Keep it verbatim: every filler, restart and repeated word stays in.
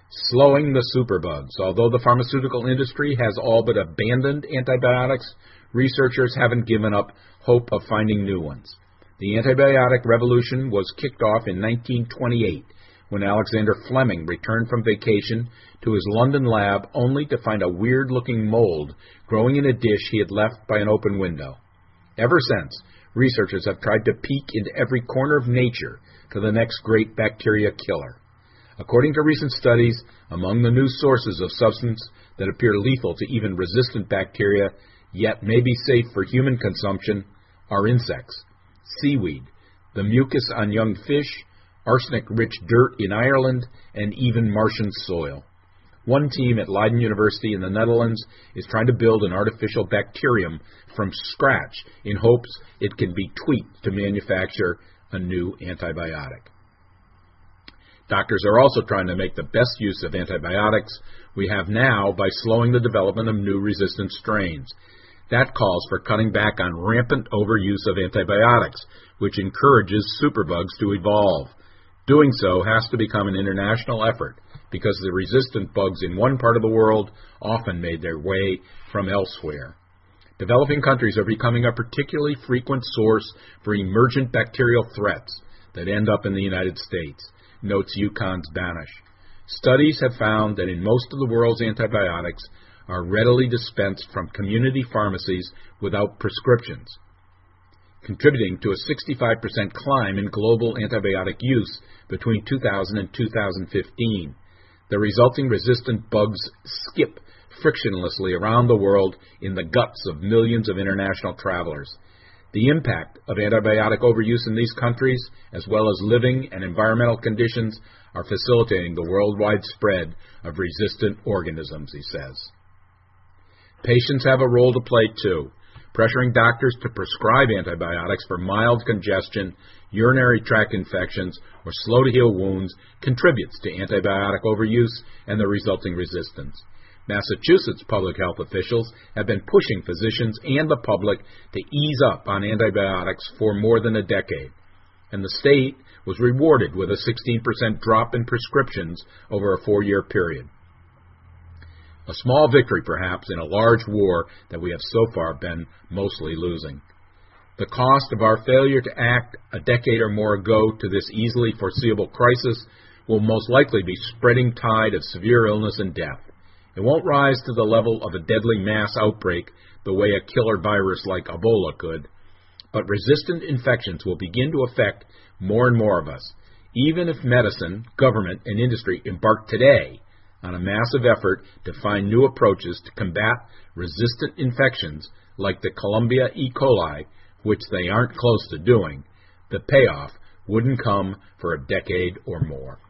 Slowing the superbugs. Although the pharmaceutical industry has all but abandoned antibiotics, researchers haven't given up hope of finding new ones. The antibiotic revolution was kicked off in nineteen twenty-eight when Alexander Fleming returned from vacation to his London lab only to find a weird-looking mold growing in a dish he had left by an open window. Ever since, researchers have tried to peek into every corner of nature for the next great bacteria killer. According to recent studies, among the new sources of substance that appear lethal to even resistant bacteria, yet may be safe for human consumption, are insects, seaweed, the mucus on young fish, arsenic-rich dirt in Ireland, and even Martian soil. One team at Leiden University in the Netherlands is trying to build an artificial bacterium from scratch in hopes it can be tweaked to manufacture a new antibiotic. Doctors are also trying to make the best use of antibiotics we have now by slowing the development of new resistant strains. That calls for cutting back on rampant overuse of antibiotics, which encourages superbugs to evolve. Doing so has to become an international effort because the resistant bugs in one part of the world often made their way from elsewhere. Developing countries are becoming a particularly frequent source for emergent bacterial threats that end up in the United States, notes Yukon's Banish. Studies have found that in most of the world's antibiotics are readily dispensed from community pharmacies without prescriptions, contributing to a sixty-five percent climb in global antibiotic use between two thousand and two thousand fifteen. The resulting resistant bugs skip frictionlessly around the world in the guts of millions of international travelers. The impact of antibiotic overuse in these countries, as well as living and environmental conditions, are facilitating the worldwide spread of resistant organisms, he says. Patients have a role to play, too. Pressuring doctors to prescribe antibiotics for mild congestion, urinary tract infections, or slow-to-heal wounds contributes to antibiotic overuse and the resulting resistance. Massachusetts public health officials have been pushing physicians and the public to ease up on antibiotics for more than a decade, and the state was rewarded with a sixteen percent drop in prescriptions over a four-year period. A small victory, perhaps, in a large war that we have so far been mostly losing. The cost of our failure to act a decade or more ago to this easily foreseeable crisis will most likely be spreading tide of severe illness and death. It won't rise to the level of a deadly mass outbreak the way a killer virus like Ebola could, but resistant infections will begin to affect more and more of us, even if medicine, government, and industry embark today on a massive effort to find new approaches to combat resistant infections like the Columbia E. coli, which they aren't close to doing. The payoff wouldn't come for a decade or more.